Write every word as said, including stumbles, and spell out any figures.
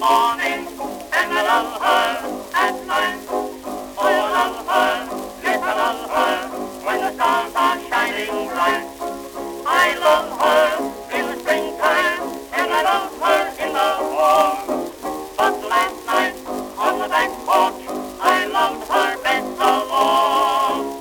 morning, and I love her at night. Oh, love her, yes, I love her, when the stars are shining bright. I love her in the springtime, and I love her in the fall. But last night, on the back porch, I loved her best of all.